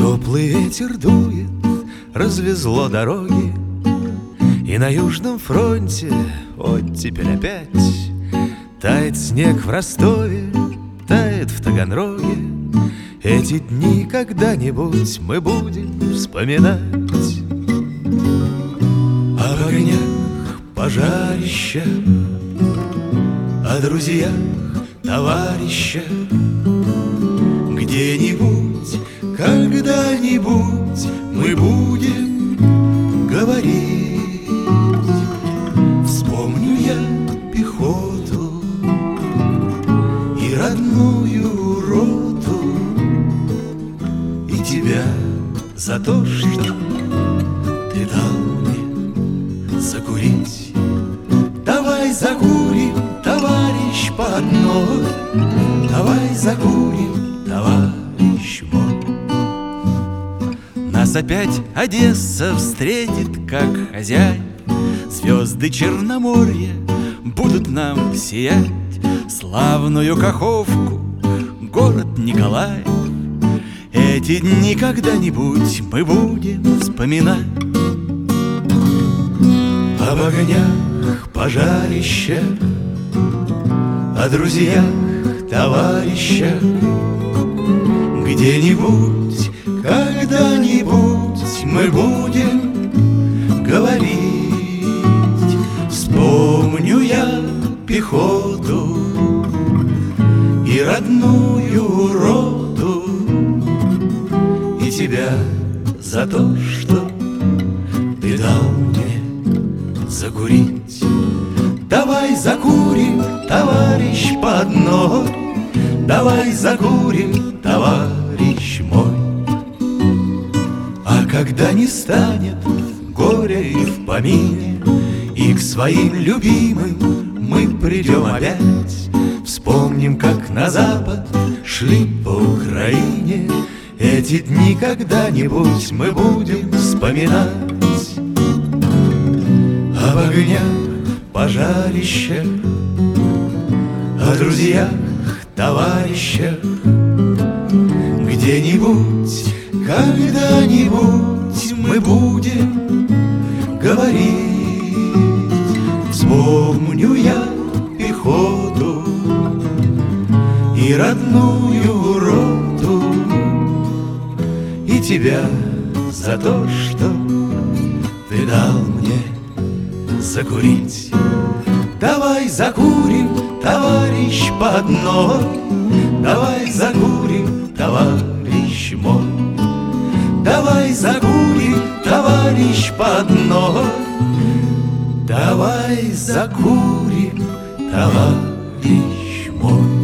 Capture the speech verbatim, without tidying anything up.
Теплый ветер дует, развезло дороги, и на Южном фронте вот теперь опять тает снег в Ростове, тает в Таганроге. Эти дни когда-нибудь мы будем вспоминать. Об огнях пожарища, о друзьях товарища. Где-нибудь, когда-нибудь мы будем говорить. Вспомню я пехоту и родную роту, и тебя за то, что ты дал мне закурить. Давай закурим, товарищ, по одной. Давай закурим, товарищ мой. Нас опять Одесса встретит, как хозяин. Звезды Черноморья будут нам сиять. Славную Каховку, город Николаев. Эти дни когда-нибудь мы будем вспоминать. Об огнях пожарища, о друзьях товарища. Где-нибудь, когда-нибудь мы будем говорить. Вспомню я пехоту и родную роту, и тебя за то, что ты дал мне закурить. Давай закурим, товарищ, по одной. Давай закурим, товарищ мой. А когда не станет горя и в помине, и к своим любимым мы придем опять, вспомним, как на запад шли по Украине. Эти дни когда-нибудь мы будем вспоминать. Об огнях пожарища, о друзьях товарищах. Где-нибудь, когда-нибудь мы будем говорить. Вспомню я пехоту и родную роту, и тебя за то, что ты дал мне закурить. Давай закурим, товарищ, по одной. Давай закурим, товарищ мой. Давай закурим, товарищ, по одной. Давай закурим, товарищ мой.